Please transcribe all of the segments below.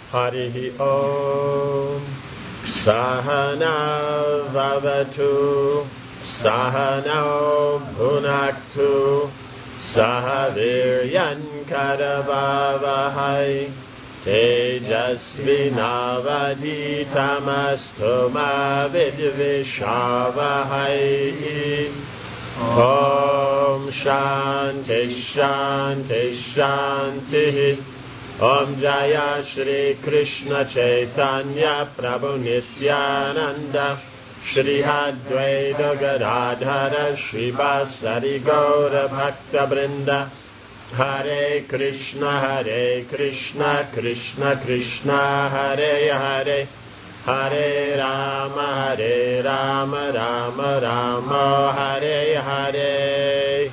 Harihi Om. Sahana Vavatu Sahana Bhunaktu Sahaviryan Karavavahai Tejasvinavaditamastu ma vidvishavahai. Om Shanti Shanti Shanti. Om Jaya Shri Krishna Chaitanya Prabhu Nityananda Shri Advaita Gadadhara Shri Vasari Gaura Bhakta Brinda. Hare Krishna Krishna Krishna Hare Hare Hare Rama Rama Rama Hare Hare.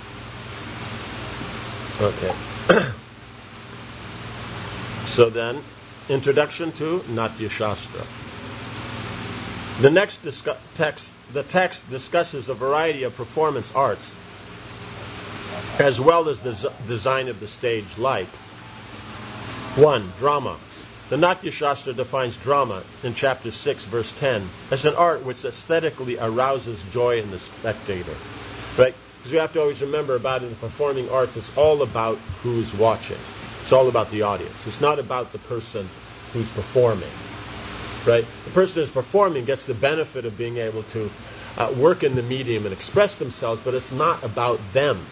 Okay. So then, introduction to Natya Shastra. The next text discusses a variety of performance arts, as well as the design of the stage, like 1. Drama. The Natya Shastra defines drama in chapter 6, verse 10, as an art which aesthetically arouses joy in the spectator. Right? Because you have to always remember about in the performing arts, it's all about who's watching. It's all about the audience. It's not about the person who's performing. Right? The person who's performing gets the benefit of being able to work in the medium and express themselves, but it's not about them.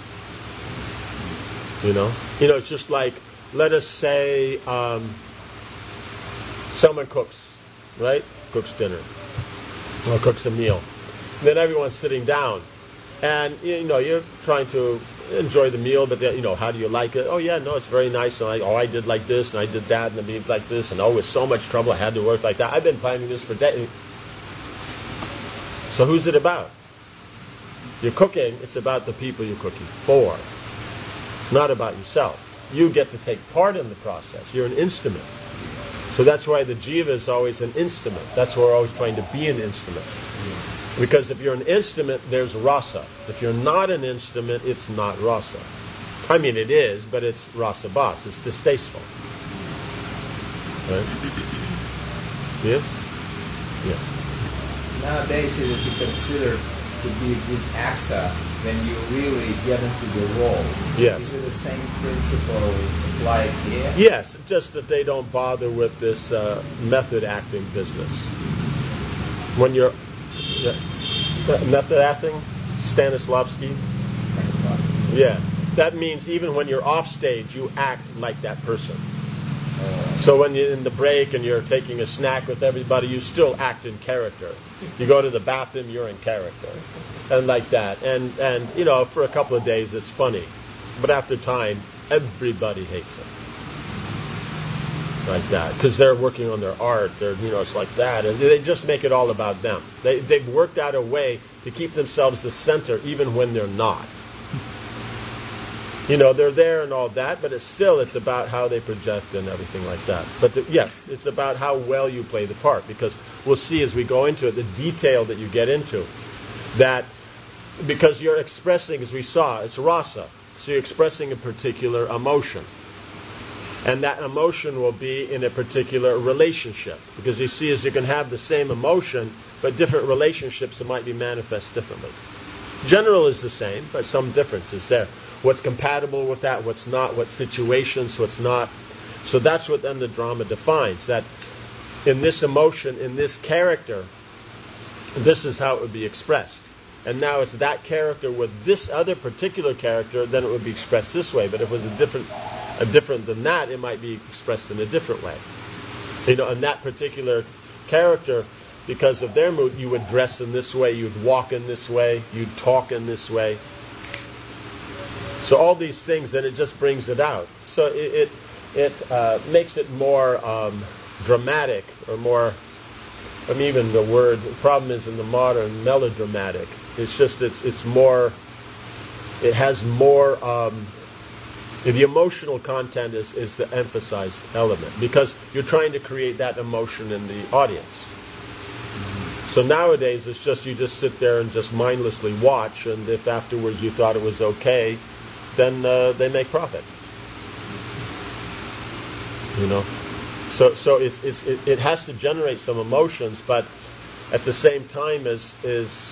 You know, it's just like, let us say someone cooks, right? Cooks dinner or cooks a meal. Then everyone's sitting down, and you're trying to enjoy the meal, but how do you like it? Oh yeah, no, it's very nice. And I did like this, and I did that, and the meal's like this, and with so much trouble I had to work like that. I've been planning this for days. So who's it about? You're cooking. It's about the people you're cooking for. It's not about yourself. You get to take part in the process. You're an instrument. So that's why the jiva is always an instrument. That's why we're always trying to be an instrument. Because if you're an instrument, there's rasa. If you're not an instrument, it's not rasa. I mean, it is, but it's rasa bas. It's distasteful. Right? Yes? Yes. Nowadays, it is considered to be a good actor when you really get into the role. Yes. Is it the same principle applied here? Yes, just that they don't bother with this method acting business. When you're method acting, Stanislavski. Yeah, that means even when you're off stage, you act like that person. So when you're in the break and you're taking a snack with everybody, you still act in character. You go to the bathroom, you're in character, and like that. And for a couple of days, it's funny, but after time, everybody hates it. Like that, because they're working on their art. It's like that, and they just make it all about them. They've worked out a way to keep themselves the center, even when they're not. They're there and all that, but it's about how they project and everything like that. But yes, it's about how well you play the part, because we'll see as we go into it, the detail that you get into, that because you're expressing, as we saw, it's rasa, so you're expressing a particular emotion. And that emotion will be in a particular relationship. Because you see, as you can have the same emotion, but different relationships that might be manifest differently. General is the same, but some differences there. What's compatible with that, what's not, what situations, what's not. So that's what then the drama defines, that in this emotion, in this character, this is how it would be expressed. And now it's that character with this other particular character, then it would be expressed this way. But if it was a different than that, it might be expressed in a different way. And that particular character, because of their mood, you would dress in this way, you'd walk in this way, you'd talk in this way. So all these things, then it just brings it out. So it makes it more dramatic, or more, even the problem is in the modern, melodramatic. It's just, it's more, it has more, the emotional content is the emphasized element, because you're trying to create that emotion in the audience. So nowadays, it's just, you just sit there and just mindlessly watch, and if afterwards you thought it was okay, then they make profit. So it has to generate some emotions, but at the same time is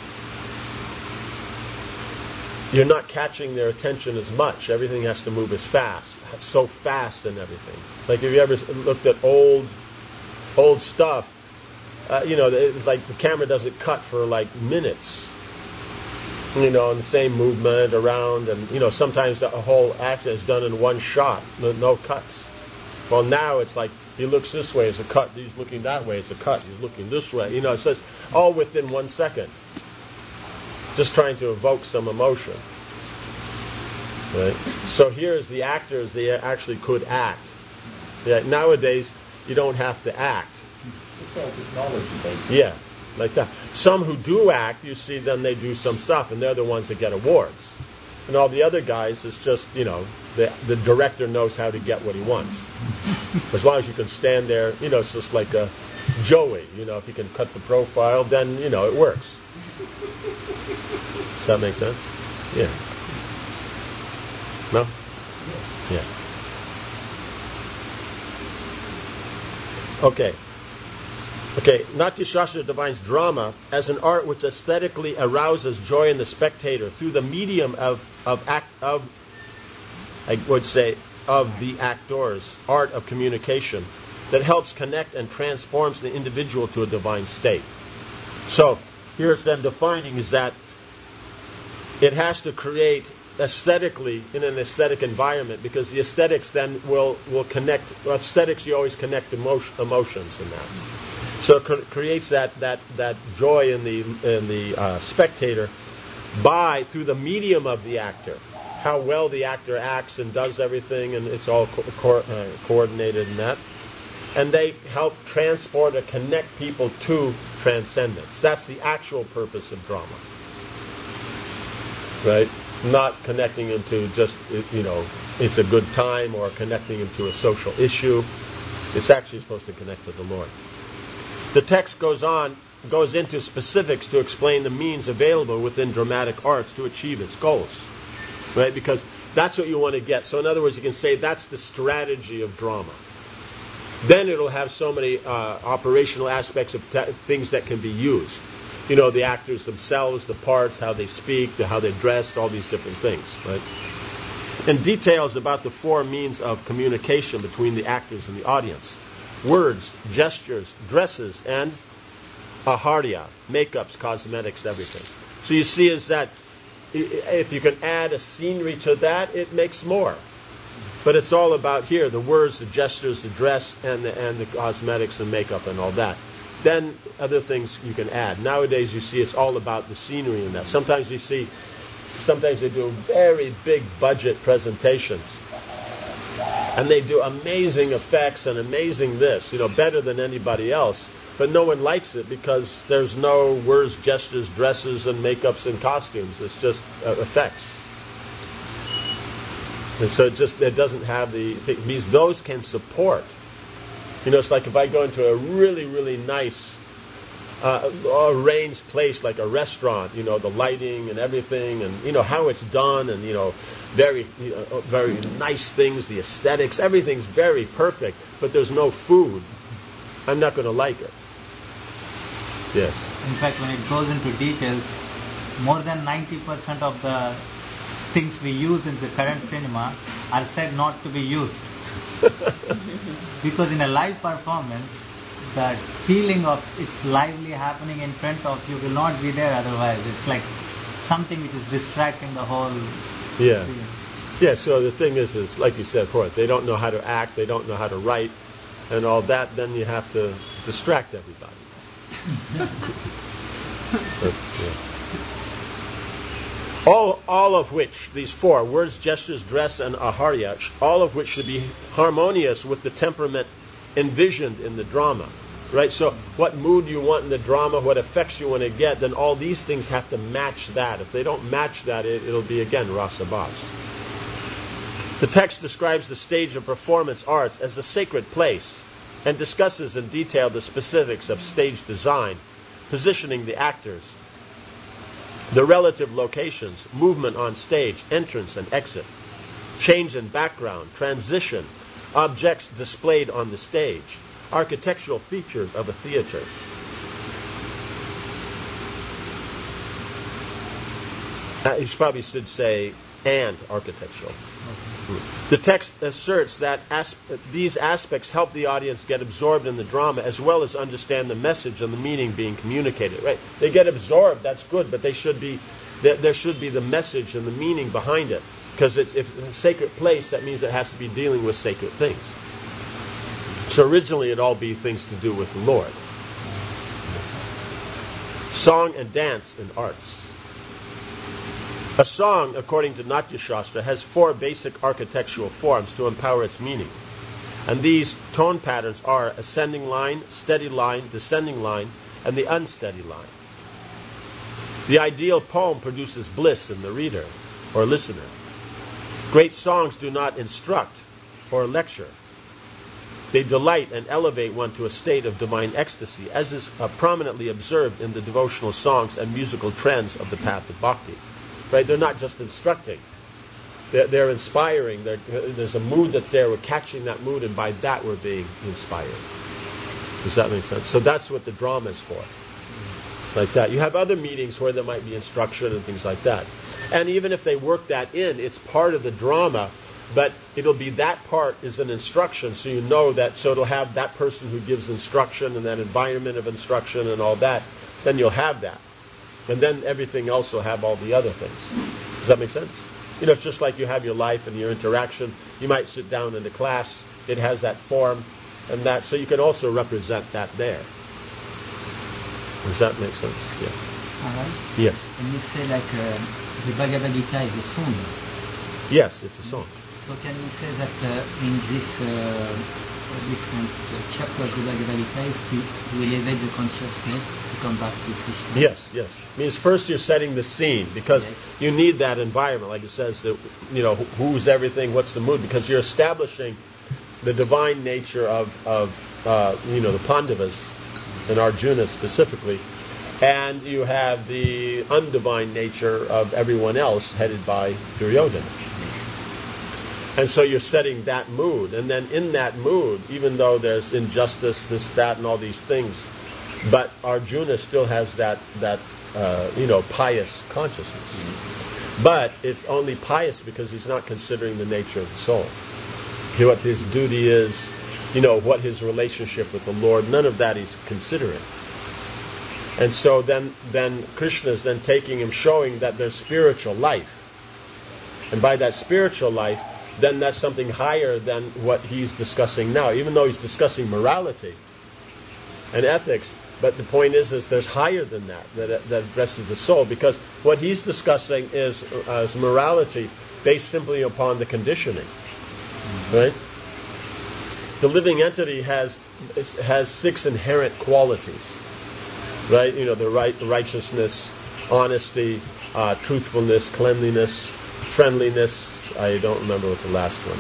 you're not catching their attention as much. Everything has to move as fast, so fast and everything. Like if you ever looked at old stuff, it's like the camera doesn't cut for like minutes. And the same movement around, and sometimes the whole action is done in one shot, no cuts. Well, now it's like he looks this way, it's a cut. He's looking that way, it's a cut. He's looking this way. So it's all within 1 second. Just trying to evoke some emotion. Right? So here's the actors, they actually could act. Yeah, nowadays, you don't have to act. It's all technology, basically. Yeah, like that. Some who do act, you see them, they do some stuff, and they're the ones that get awards. And all the other guys, it's just, the director knows how to get what he wants. As long as you can stand there, it's just like a Joey. If you can cut the profile, then, it works. Does that make sense? Yeah. No? Yeah. Okay. Natya Shastra defines drama as an art which aesthetically arouses joy in the spectator through the medium of the actor's art of communication that helps connect and transforms the individual to a divine state. So here's then defining is that it has to create aesthetically in an aesthetic environment, because the aesthetics then will connect. Aesthetics, you always connect emotions in that. So it creates that joy in the spectator through the medium of the actor, how well the actor acts and does everything, and it's all coordinated in that. And they help transport or connect people to transcendence. That's the actual purpose of drama, right? Not connecting them to just it's a good time or connecting them to a social issue. It's actually supposed to connect with the Lord. The text goes into specifics to explain the means available within dramatic arts to achieve its goals, right? Because that's what you want to get. So in other words, you can say that's the strategy of drama. Then it'll have so many operational aspects of things that can be used. The actors themselves, the parts, how they speak, how they're dressed, all these different things, right? And details about the 4 means of communication between the actors and the audience. Words, gestures, dresses, and aharya, makeups, cosmetics, everything. So you see is that if you can add a scenery to that, it makes more. But it's all about here, the words, the gestures, the dress, and the cosmetics and makeup and all that. Then other things you can add. Nowadays you see it's all about the scenery and that. Sometimes they do very big budget presentations. And they do amazing effects and amazing this, better than anybody else. But no one likes it because there's no words, gestures, dresses, and makeups and costumes. It's just effects. And so it doesn't have because those can support. It's like if I go into a really, really nice arranged place like a restaurant, the lighting and everything, and how it's done, and very very nice things, the aesthetics, everything's very perfect, but there's no food, I'm not going to like it. Yes. In fact, when it goes into details, more than 90% of the things we use in the current cinema are said not to be used. Because in a live performance, that feeling of it's lively happening in front of you will not be there otherwise. It's like something which is distracting the whole scene. Yeah, so the thing is like you said before, they don't know how to act, they don't know how to write, and all that, then you have to distract everybody. So, yeah. All of which, these 4, words, gestures, dress, and aharya, all of which should be harmonious with the temperament envisioned in the drama. Right? So what mood you want in the drama, what effects you want to get, then all these things have to match that. If they don't match that, it'll be, again, rasa bas. The text describes the stage of performance arts as a sacred place and discusses in detail the specifics of stage design, positioning the actors, the relative locations, movement on stage, entrance and exit, change in background, transition, objects displayed on the stage, architectural features of a theater. You probably should say, and architectural. The text asserts that these aspects help the audience get absorbed in the drama as well as understand the message and the meaning being communicated. Right? They get absorbed, that's good, but there should be the message and the meaning behind it. Because if it's a sacred place, that means it has to be dealing with sacred things. So originally it'd all be things to do with the Lord. Song and dance and arts. A song, according to Natya Shastra, has 4 basic architectural forms to empower its meaning. And these tone patterns are ascending line, steady line, descending line, and the unsteady line. The ideal poem produces bliss in the reader or listener. Great songs do not instruct or lecture. They delight and elevate one to a state of divine ecstasy, as is prominently observed in the devotional songs and musical trends of the path of bhakti. Right? They're not just instructing. They're inspiring. There's a mood that's there. We're catching that mood, and by that we're being inspired. Does that make sense? So that's what the drama is for. Like that. You have other meetings where there might be instruction and things like that. And even if they work that in, it's part of the drama, but it'll be that part is an instruction, so you know that, so it'll have that person who gives instruction and that environment of instruction and all that, then you'll have that. And then everything else will have all the other things. Does that make sense? You know, it's just like you have your life and your interaction. You might sit down in a class. It has that form and that. So you can also represent that there. Does that make sense? Yeah. All right. Yes. And you say like the Bhagavad Gita is a song. Yes, it's a song. So can we say that in this different chapter of the Bhagavad Gita is to elevate the consciousness to come back to Krishna? Yes, yes. It means first you're setting the scene because you need that environment. Like it says, that, you know, who's everything, what's the mood? Because you're establishing the divine nature of the Pandavas and Arjuna specifically, and you have the undivine nature of everyone else headed by Duryodhana. And so you're setting that mood, and then in that mood, even though there's injustice, this, that, and all these things, but Arjuna still has that pious consciousness. But it's only pious because he's not considering the nature of the soul. What his duty is, what his relationship with the Lord, none of that he's considering. And so then Krishna is then taking him, showing that there's spiritual life. And by that spiritual life, then that's something higher than what he's discussing now, even though he's discussing morality and ethics. But the point is there's higher than that addresses the soul, because what he's discussing is morality based simply upon the conditioning. Right? The living entity has 6 inherent qualities. Right? The righteousness, honesty, truthfulness, cleanliness, friendliness. I don't remember what the last one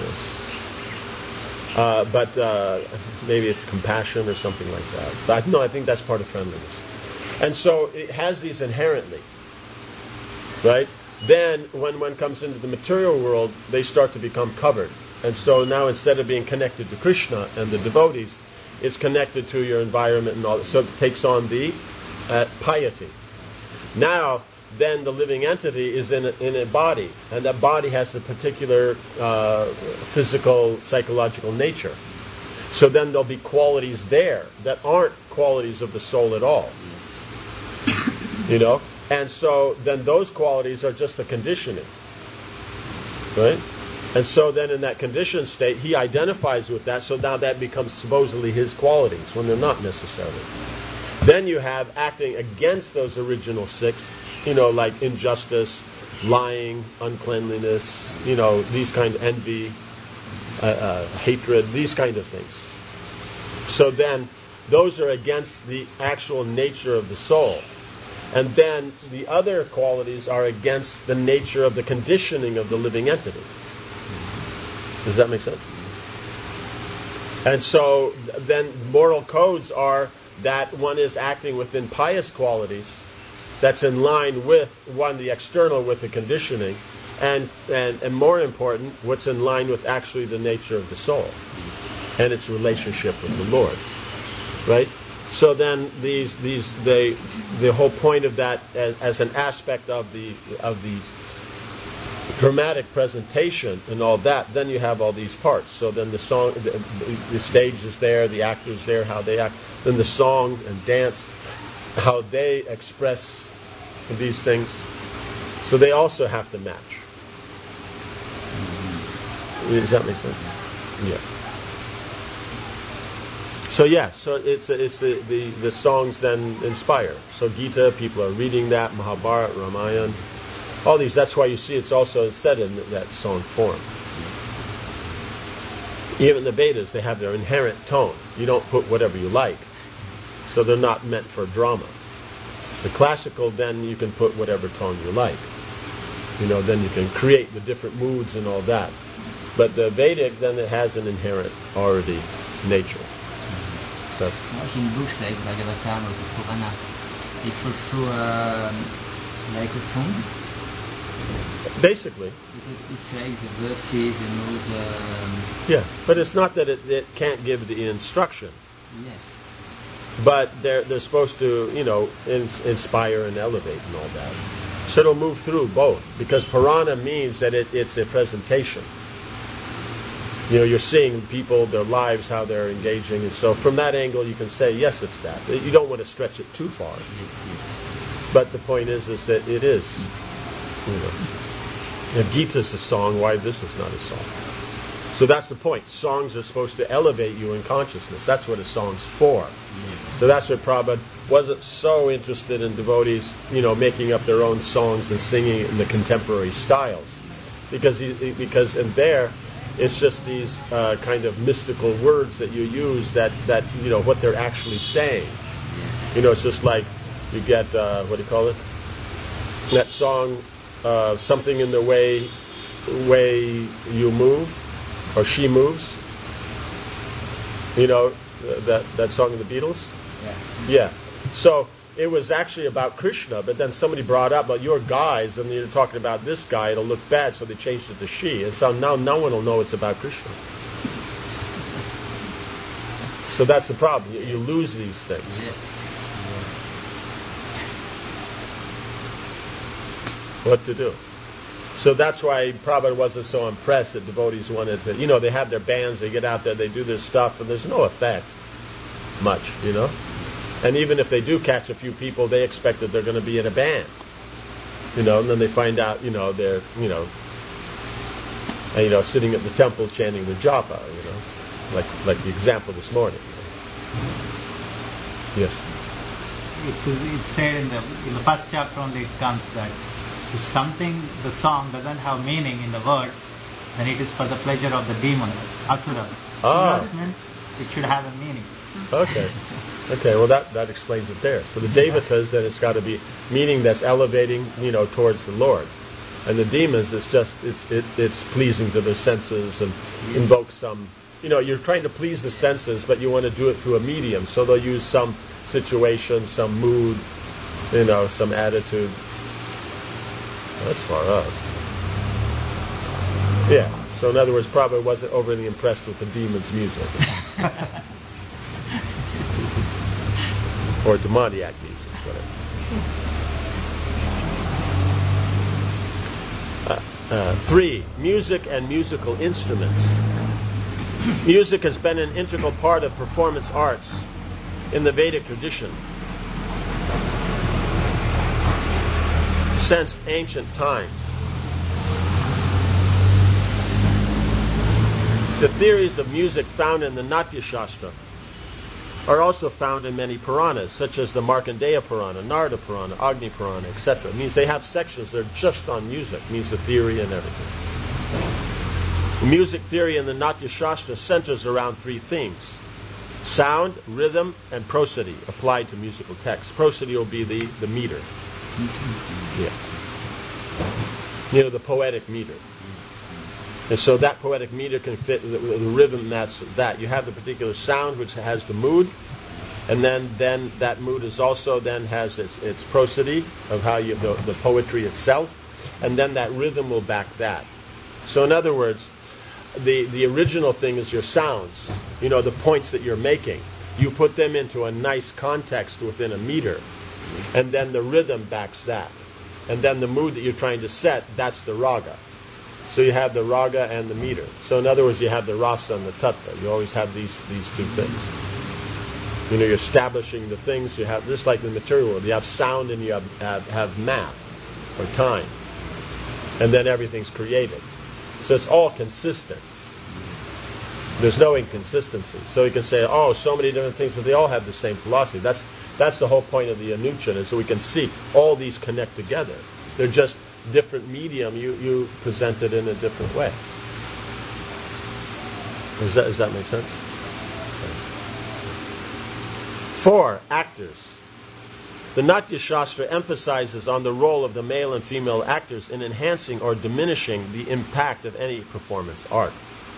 is. But maybe it's compassion or something like that. But no, I think that's part of friendliness. And so it has these inherently. Right? Then when one comes into the material world, they start to become covered. And so now instead of being connected to Krishna and the devotees, it's connected to your environment and all that. So it takes on the piety. Now, then the living entity is in a body, and that body has a particular physical, psychological nature. So then there'll be qualities there that aren't qualities of the soul at all. And so then those qualities are just the conditioning. Right? And so then in that conditioned state, he identifies with that, so now that becomes supposedly his qualities, when they're not necessarily. Then you have acting against those original 6, like injustice, lying, uncleanliness, these kind of envy, hatred, these kind of things. So then those are against the actual nature of the soul. And then the other qualities are against the nature of the conditioning of the living entity. Does that make sense? And so then moral codes are that one is acting within pious qualities that's in line with, one, the external with the conditioning, and more important, what's in line with actually the nature of the soul and its relationship with the Lord, right? So then the whole point of that as an aspect of the dramatic presentation and all that, then you have all these parts. So then the song, the stage is there, the actors there, how they act, then the song and dance, how they express these things. So they also have to match. Does that make sense? Yeah. So it's the songs then inspire. So Gita, people are reading that, Mahabharata, Ramayana, all these. That's why you see it's also said in that song form. Even the Vedas, they have their inherent tone. You don't put whatever you like. So they're not meant for drama. The classical, then you can put whatever tone you like. Then you can create the different moods and all that. But the Vedic, then it has an inherent already nature. So in books like Bhagavatam or Purana, it's also like a song? Basically. Because it says the verses, Yeah, but it's not that it can't give the instruction. Yes. But they're supposed to, inspire and elevate and all that. So it'll move through both, because Purana means that it's a presentation. You're seeing people, their lives, how they're engaging, and so from that angle you can say, yes, it's that. You don't want to stretch it too far. But the point is that it is. If Gita's a song, why this is not a song? So that's the point. Songs are supposed to elevate you in consciousness. That's what a song's for. So that's what Prabhupada wasn't so interested in devotees, making up their own songs and singing in the contemporary styles, because in there, it's just these kind of mystical words that you use that what they're actually saying. It's just like you get what do you call it? That song, something in the way you move, or she moves. That song of the Beatles. Yeah. So it was actually about Krishna, but then somebody brought up, "Well, you're guys, and you're talking about this guy. It'll look bad," so they changed it to she, and so now no one will know it's about Krishna. So that's the problem. You lose these things. What to do? So that's why Prabhupada wasn't so impressed that devotees wanted to, they have their bands, they get out there, they do this stuff, and there's no effect much, And even if they do catch a few people, they expect that they're going to be in a band, and then they find out, they're, sitting at the temple chanting the japa, like the example this morning. Yes. It's said in the first chapter only it comes that if the song doesn't have meaning in the words, then it is for the pleasure of the demons, asuras. Asuras means it should have a meaning. Okay, well that explains it there. So the devatas, then it's got to be meaning that's elevating, towards the Lord. And the demons, it's pleasing to the senses and invokes some, you're trying to please the senses, but you want to do it through a medium. So they'll use some situation, some mood, some attitude. That's far up. Yeah. So in other words, Prabhupada wasn't overly impressed with the demons' music. Or demoniac music, whatever. 3. Music and musical instruments. Music has been an integral part of performance arts in the Vedic tradition since ancient times. The theories of music found in the Natya Shastra are also found in many Puranas, such as the Markandeya Purana, Narada Purana, Agni Purana, etc. It means they have sections that are just on music. It means the theory and everything. Music theory in the Natya Shastra centers around 3 themes: sound, rhythm, and prosody applied to musical text. Prosody will be the meter. Yeah. The poetic meter. And so that poetic meter can fit the rhythm. That's that. You have the particular sound which has the mood, and then that mood is also then has its prosody of how the poetry itself, and then that rhythm will back that. So in other words, the original thing is your sounds, the points that you're making. You put them into a nice context within a meter, and then the rhythm backs that. And then the mood that you're trying to set, that's the raga. So you have the raga and the meter. So in other words, you have the rasa and the tattva. You always have these two things. You're establishing the things. You have, just like in the material world, you have sound and you have math or time. And then everything's created. So it's all consistent. There's no inconsistency. So you can say, so many different things, but they all have the same philosophy. That's the whole point of the Anuchan, and so we can see all these connect together. They're just different medium. You present it in a different way. Does that make sense? 4, actors. The Natya Shastra emphasizes on the role of the male and female actors in enhancing or diminishing the impact of any performance art.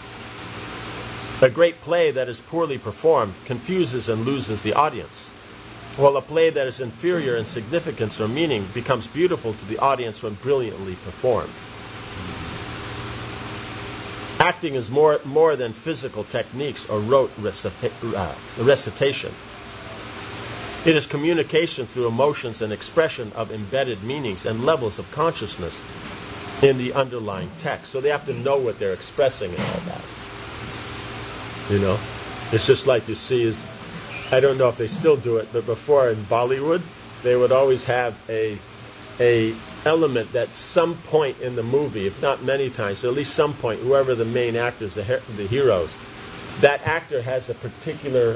A great play that is poorly performed confuses and loses the audience, while a play that is inferior in significance or meaning becomes beautiful to the audience when brilliantly performed. Acting is more than physical techniques or rote recitation. It is communication through emotions and expression of embedded meanings and levels of consciousness in the underlying text. So they have to know what they're expressing and all that. It's just like you see I don't know if they still do it, but before in Bollywood, they would always have a element that some point in the movie, if not many times, so at least some point, whoever the main actors, the heroes, that actor has a particular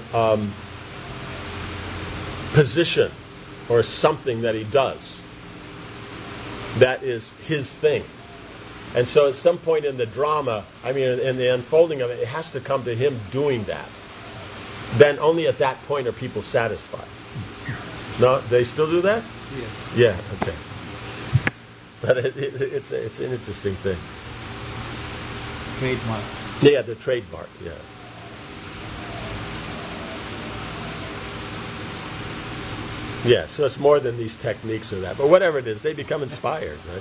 position or something that he does that is his thing. And so at some point in the drama, in the unfolding of it, it has to come to him doing that. Then only at that point are people satisfied. No, they still do that? Yeah, okay. But it's an interesting thing. Trademark. Yeah, the trademark, yeah. Yeah, so it's more than these techniques or that. But whatever it is, they become inspired, right?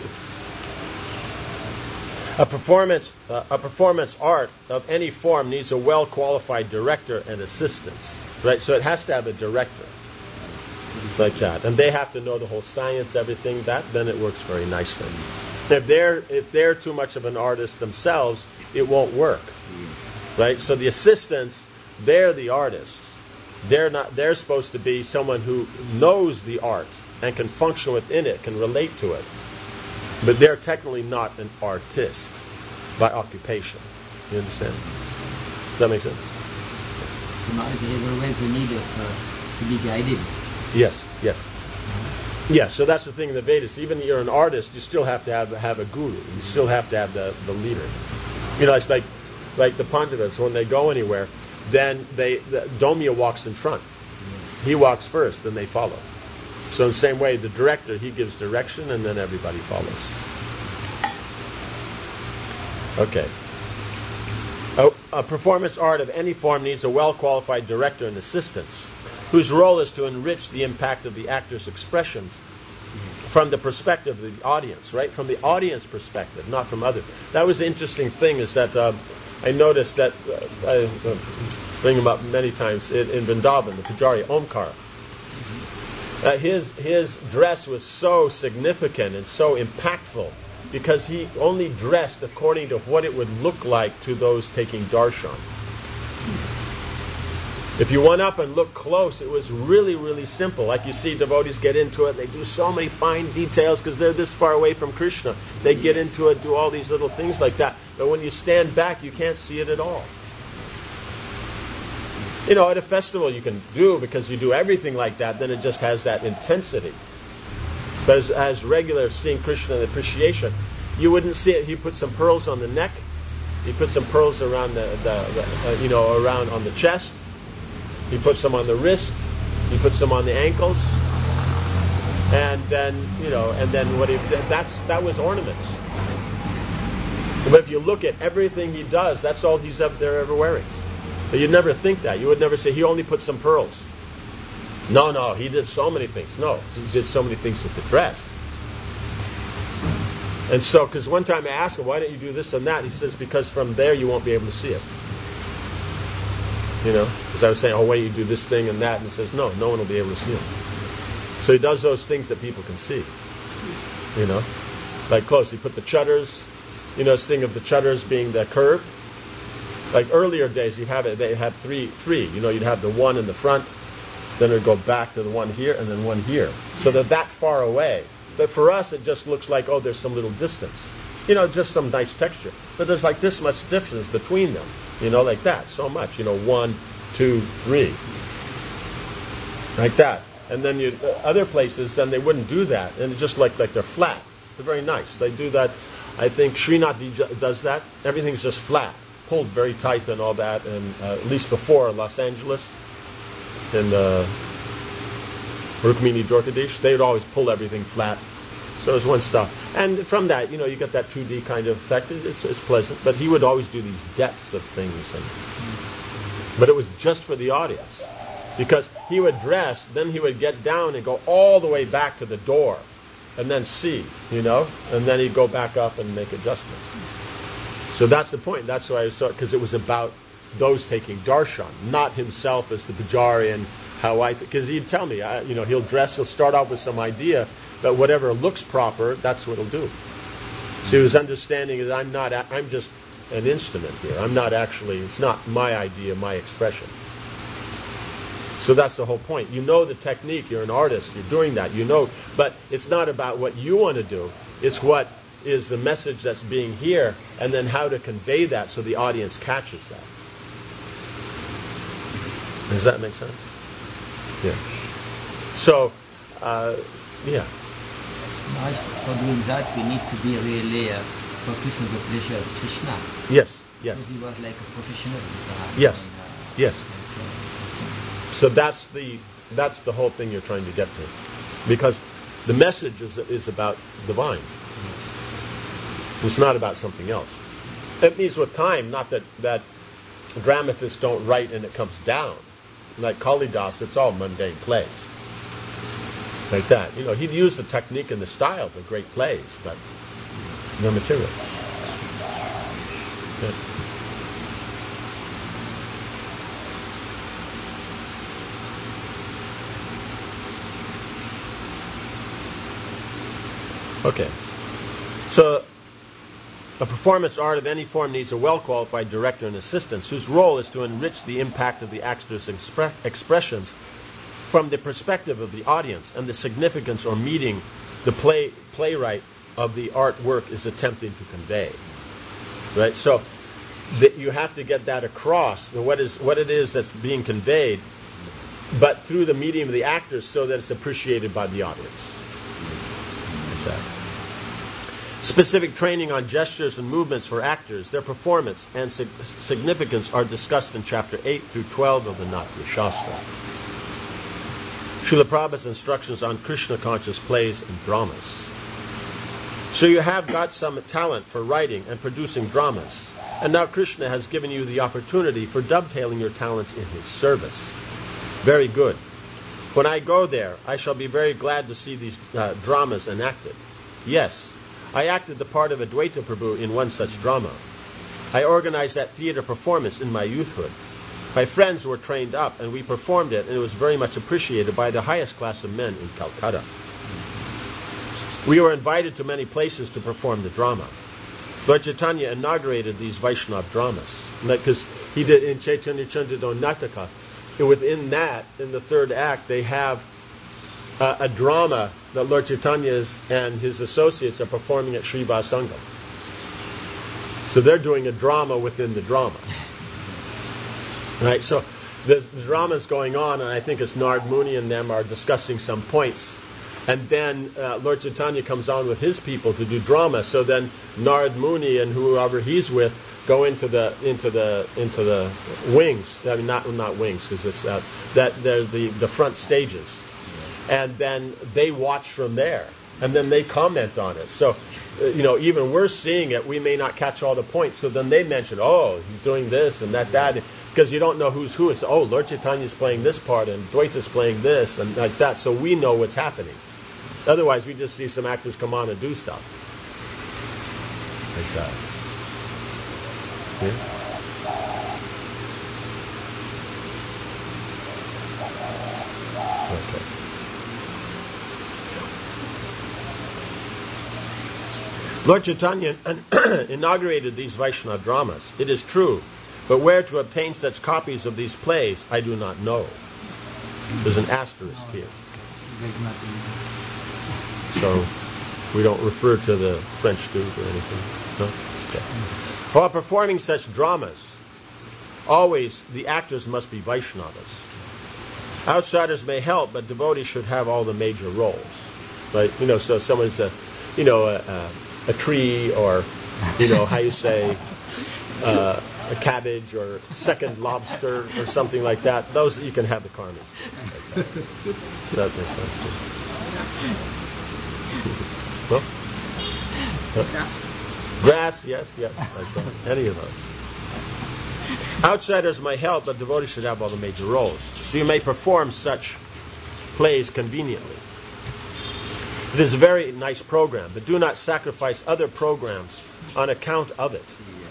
A performance art of any form needs a well-qualified director and assistants, right? So it has to have a director like that, and they have to know the whole science, everything. Then it works very nicely. If they're too much of an artist themselves, it won't work, right? So the assistants, they're the artists. They're supposed to be someone who knows the art and can function within it, can relate to it. But they're technically not an artist by occupation. You understand? Does that make sense? Otherwise we need to be guided. Yes. Yes, so that's the thing in the Vedas. Even if you're an artist, you still have to have a guru. You still have to have the leader. It's like the Panditas, when they go anywhere, then the Domya walks in front. He walks first, then they follow. So in the same way, the director, he gives direction, and then everybody follows. Okay. A performance art of any form needs a well-qualified director and assistants, whose role is to enrich the impact of the actor's expressions from the perspective of the audience, right? From the audience perspective, not from others. That was the interesting thing, is that I noticed that, I bring him up many times, in Vrindavan, the Pujari, Omkar. His dress was so significant and so impactful because he only dressed according to what it would look like to those taking darshan. If you went up and looked close, it was really, really simple. Like you see devotees get into it, they do so many fine details because they're this far away from Krishna. They get into it, do all these little things like that. But when you stand back, you can't see it at all. At a festival you can do, because you do everything like that, then it just has that intensity. But as regular seeing Krishna and appreciation, you wouldn't see it. He put some pearls on the neck. He put some pearls around around on the chest. He puts some on the wrist. He puts some on the ankles. And then, that was ornaments. But if you look at everything he does, that's all they're ever wearing. But you'd never think that. You would never say, he only put some pearls. No, he did so many things. No, he did so many things with the dress. And so, because one time I asked him, why don't you do this and that? He says, because from there you won't be able to see it. You know, because I was saying, oh, wait, you do this thing and that. And he says, no one will be able to see it. So he does those things that people can see. You know, like close. He put the chutters, you know, this thing of the chutters being the curved. Like earlier days, they have three. You know, you'd have the one in the front, then it'd go back to the one here, and then one here. So they're that far away. But for us, it just looks like, oh, there's some little distance. You know, just some nice texture. But there's like this much difference between them. You know, like that. So much. You know, 1, 2, 3. Like that. And then other places, then they wouldn't do that. And it's just like they're flat. They're very nice. They do that. I think Srinath does that. Everything's just flat. Pulled very tight and all that. And at least before Los Angeles and Rukmini Dwarkadish, they would always pull everything flat. So it was one stuff. And from that, you know, you get that 2D kind of effect. It's pleasant. But he would always do these depths of things. But it was just for the audience. Because he would dress, then he would get down and go all the way back to the door. And then see, you know. And then he'd go back up and make adjustments. So that's the point. That's why I saw it. Because it was about those taking darshan. Not himself as the pujari and how because he'd tell me, you know, he'll start off with some idea. But whatever looks proper, that's what he'll do. So he was understanding that I'm just an instrument here. I'm not actually, it's not my idea, my expression. So that's the whole point. You know the technique, you're an artist, you're doing that, you know, but it's not about what you want to do. It's what is the message that's being here, and then how to convey that so the audience catches that. Does that make sense? Yeah. So, yeah. For doing that, we need to be really focused on the pleasure of Krishna. Yes. Because he was like a professional. Yes. So that's the whole thing you're trying to get to, because the message is about divine. It's not about something else. It means with time, not that dramatists don't write and it comes down. Like Kalidas, it's all mundane plays. Like that. You know, he'd use the technique and the style for great plays, but no material. Yeah. Okay. So, a performance art of any form needs a well-qualified director and assistants whose role is to enrich the impact of the actor's expressions from the perspective of the audience and the significance or meaning the playwright of the artwork is attempting to convey. Right? So, you have to get that across, what it is that's being conveyed, but through the medium of the actors so that it's appreciated by the audience. Specific training on gestures and movements for actors, their performance and significance are discussed in chapter 8 through 12 of the Natya Shastra. Srila Prabhupada's instructions on Krishna conscious plays and dramas. So you have got some talent for writing and producing dramas, and now Krishna has given you the opportunity for dovetailing your talents in his service. Very good. When I go there, I shall be very glad to see these dramas enacted. Yes, I acted the part of Advaita Prabhu in one such drama. I organized that theater performance in my youthhood. My friends were trained up, and we performed it, and it was very much appreciated by the highest class of men in Calcutta. We were invited to many places to perform the drama. Lord Chaitanya inaugurated these Vaishnava dramas, because he did in Chaitanya Chandradon Nataka. Within that, in the third act, they have a drama that Lord Chaitanya and his associates are performing at Srivas Sangam. So they're doing a drama within the drama. Right? So the drama is going on, and I think it's Narad Muni and them are discussing some points. And then Lord Chaitanya comes on with his people to do drama. So then Narad Muni and whoever he's with go into the wings. I mean, not wings, because it's that they're the front stages. And then they watch from there, and then they comment on it. So, you know, even we're seeing it, we may not catch all the points. So then they mention, oh, he's doing this and that, because you don't know who's who. It's, oh, Lord Chaitanya's playing this part, and Dvaita's playing this, and like that. So we know what's happening. Otherwise, we just see some actors come on and do stuff. like that. Yeah? Okay. Lord Chaitanya inaugurated these Vaishnava dramas. It is true, but where to obtain such copies of these plays, I do not know. There's an asterisk here. There's nothing. So we don't refer to the French dude or anything. No? Okay. While performing such dramas, always the actors must be Vaishnavas. Outsiders may help, but devotees should have all the major roles. Right? So someone's a tree, or, how you say, a cabbage, or second lobster, or something like that. Those you can have the karmas. Like that. That makes sense. Well, grass, yes, like that. Any of those. Outsiders may help, but devotees should have all the major roles. So you may perform such plays conveniently. It is a very nice program, but do not sacrifice other programs on account of it.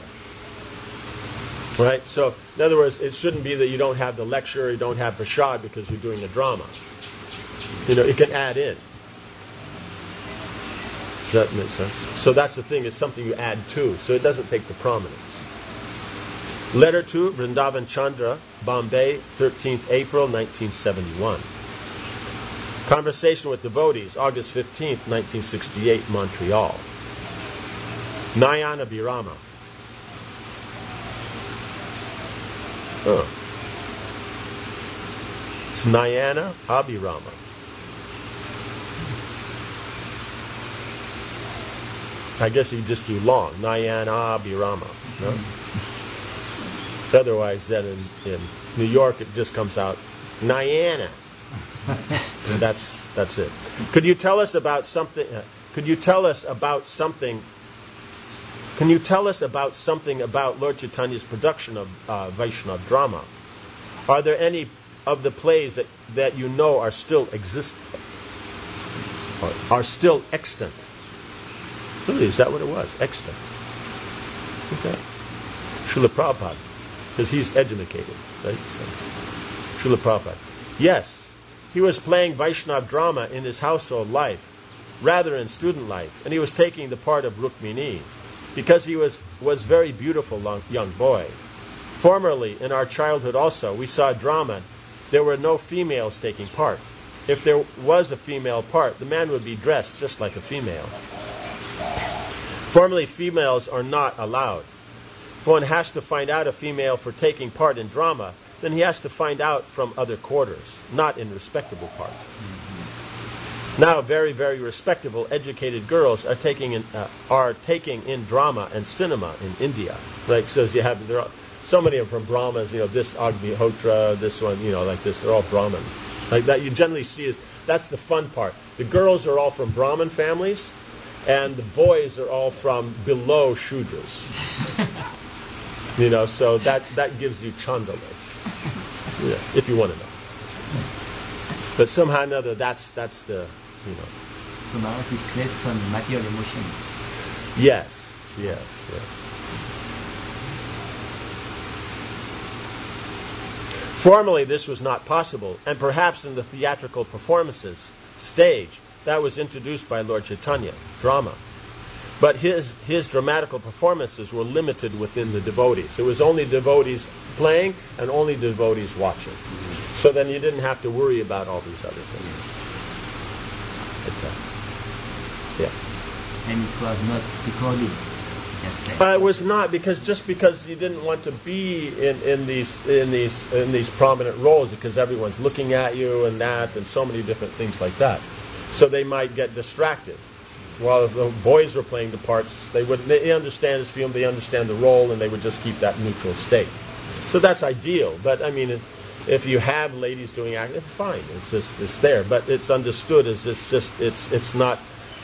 Right? So, in other words, it shouldn't be that you don't have the lecture, you don't have prasad because you're doing a drama. It can add in. Does that make sense? So that's the thing, it's something you add to, so it doesn't take the prominence. Letter to Vrindavan Chandra, Bombay, 13th April, 1971. Conversation with devotees, August 15th, 1968, Montreal. Nayana Abhirama. Oh. It's Nayana Abhirama. I guess you just do long. Nayana Abhirama. No? Otherwise, then in New York, it just comes out Nayana. And that's it. Could you tell us about something? Can you tell us about something about Lord Chaitanya's production of Vaishnava drama? Are there any of the plays that you know are still extant? Are still extant? Really, is that what it was? Extant. Okay. Srila Prabhupada, because he's educated, right? So, Srila Prabhupada. Yes. He was playing Vaishnava drama in his household life, rather in student life, and he was taking the part of Rukmini, because he was very beautiful young boy. Formerly, in our childhood also, we saw drama. There were no females taking part. If there was a female part, the man would be dressed just like a female. Formerly, females are not allowed. If one has to find out a female for taking part in drama, then he has to find out from other quarters, not in respectable part. Mm-hmm. Now, very, very respectable, educated girls are taking in drama and cinema in India. Right? So you have so many of them from Brahmas. This Agnihotra, this one, like this. They're all Brahmin. Like that, you generally see that's the fun part. The girls are all from Brahmin families, and the boys are all from below Shudras. So that gives you chandalas. Yeah, if you want to know. But somehow or another, that's the, So now it creates some material emotion. Yes. Formerly, this was not possible, and perhaps in the theatrical performances, stage, that was introduced by Lord Chaitanya, drama. But his dramatical performances were limited within the devotees. It was only devotees playing and only devotees watching. Mm-hmm. So then you didn't have to worry about all these other things. Okay. Yeah. And it was not recorded. It was not because you didn't want to be in these prominent roles, because everyone's looking at you and so many different things like that. So they might get distracted. While the boys were playing the parts, they understand his film, they understand the role, and they would just keep that neutral state. So that's ideal. But I mean, if you have ladies doing acting, fine. It's there, but it's understood as it's not.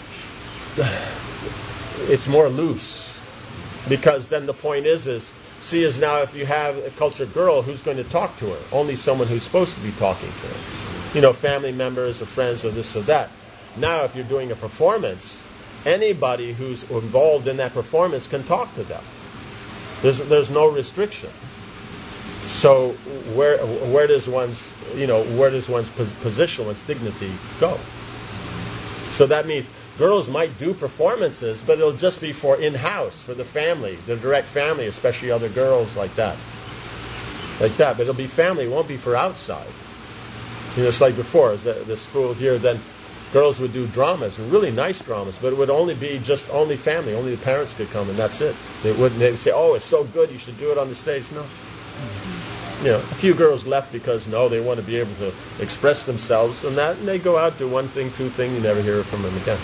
It's more loose, because then the point is now if you have a cultured girl, who's going to talk to her? Only someone who's supposed to be talking to her. Family members or friends or this or that. Now, if you're doing a performance, anybody who's involved in that performance can talk to them. There's no restriction. So where does one's position, one's dignity go? So that means girls might do performances, but it'll just be for in-house, for the family, the direct family, especially other girls like that. But it'll be family, it won't be for outside. It's like before, as the school here, then girls would do dramas, really nice dramas, but it would only be just only family, only the parents could come, and that's it. They'd say, oh, it's so good, you should do it on the stage. No. A few girls left because, no, they want to be able to express themselves, and they go out, do one thing, two things, you never hear from them again.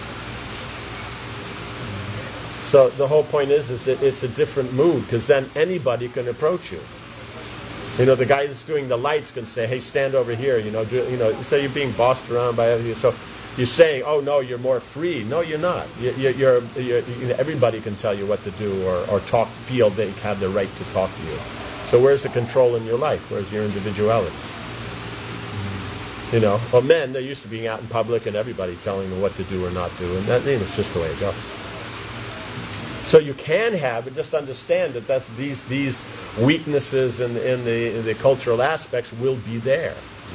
So the whole point is that it's a different mood, because then anybody can approach you. The guy that's doing the lights can say, hey, stand over here, say you're being bossed around by everybody. So you're saying, oh, no, you're more free. No, you're not. You're everybody can tell you what to do or feel they have the right to talk to you. So where's the control in your life? Where's your individuality? Well, men, they're used to being out in public and everybody telling them what to do or not do, and it's just the way it goes. So you can have, but just understand that that's these weaknesses in the cultural aspects will be there.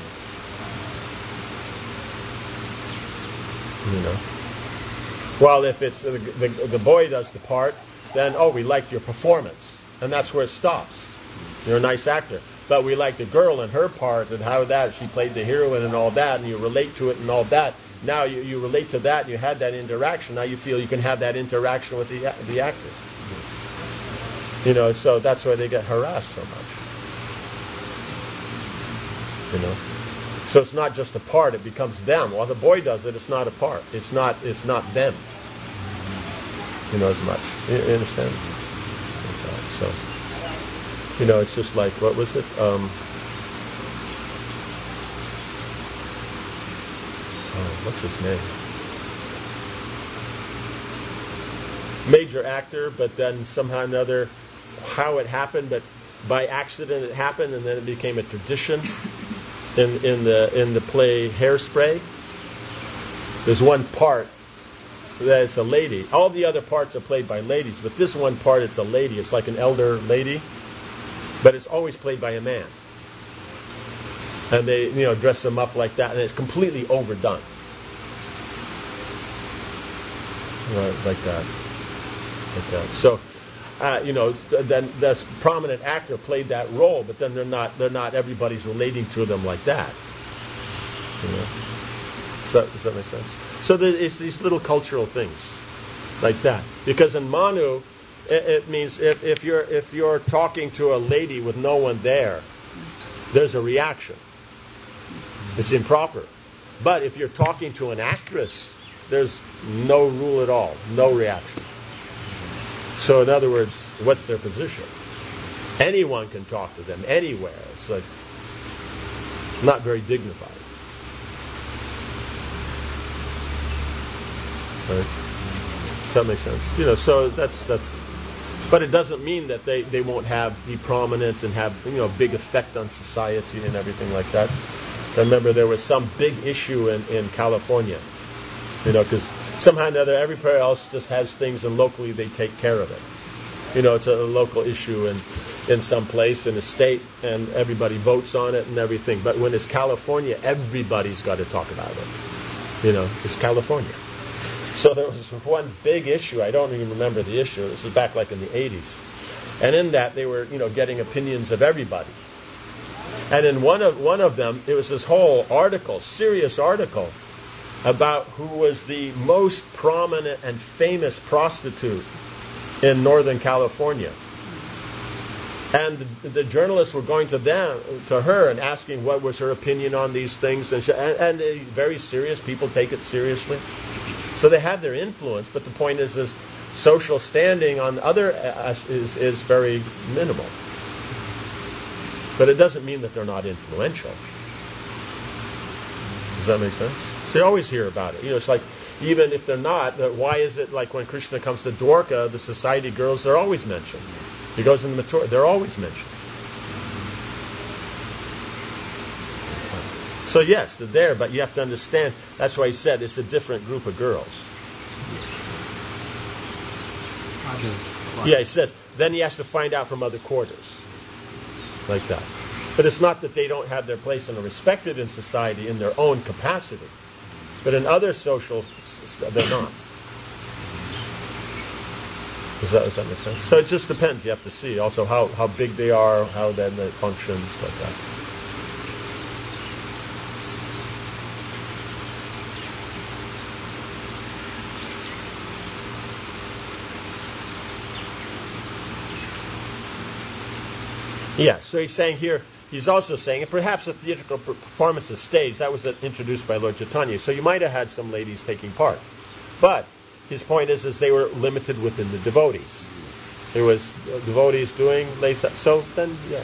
Well, if it's the boy does the part, then we like your performance, and that's where it stops. You're a nice actor, but we like the girl and her part and how she played the heroine and all that, and you relate to it and all that. Now you relate to that, you had that interaction, now you feel you can have that interaction with the actors. So that's why they get harassed so much. So it's not just a part, it becomes them. While the boy does it, it's not a part. It's not them. As much. You understand? So, it's just like, what was it? What's his name? Major actor, but then somehow or another, how it happened, but by accident it happened, and then it became a tradition in the play Hairspray. There's one part that it's a lady. All the other parts are played by ladies, but this one part, it's a lady. It's like an elder lady, but it's always played by a man. And they, dress them up like that, and it's completely overdone. Right, like that. So, then this prominent actor played that role, but then they're not everybody's relating to them like that. Does that make sense? So it's these little cultural things like that. Because in Manu, it means if you're talking to a lady with no one there, there's a reaction. It's improper. But if you're talking to an actress, there's no rule at all, no reaction. So in other words, what's their position? Anyone can talk to them anywhere. It's like not very dignified. Right? Does that make sense? So that's. But it doesn't mean that they won't be prominent and have big effect on society and everything like that. I remember there was some big issue in California, because somehow or another everybody else just has things and locally they take care of it. It's a local issue in some place in a state and everybody votes on it and everything. But when it's California, everybody's got to talk about it. It's California. So there was one big issue. I don't even remember the issue. This was back like in the 80s. And in that they were, getting opinions of everybody. And in one of them, it was this whole article, serious article, about who was the most prominent and famous prostitute in Northern California. And the journalists were going to her and asking what was her opinion on these things. And very serious, people take it seriously. So they have their influence, but the point is this social standing on other is very minimal. But it doesn't mean that they're not influential. Does that make sense? So you always hear about it. It's like, even if they're not, why is it like when Krishna comes to Dwarka, the society girls, they're always mentioned. He goes in the Mathura, they're always mentioned. So yes, they're there, but you have to understand, that's why he said it's a different group of girls. Yeah, he says, then he has to find out from other quarters. Like that. But it's not that they don't have their place and are respected in society in their own capacity. But in other social, they're not. Does that make sense? So it just depends. You have to see also how big they are, how then it functions, like that. Yeah, so he's saying here, he's also saying, and perhaps a theatrical performance is staged. That was introduced by Lord Chaitanya. So you might have had some ladies taking part. But his point is they were limited within the devotees. There was devotees doing laysa. So then, yeah.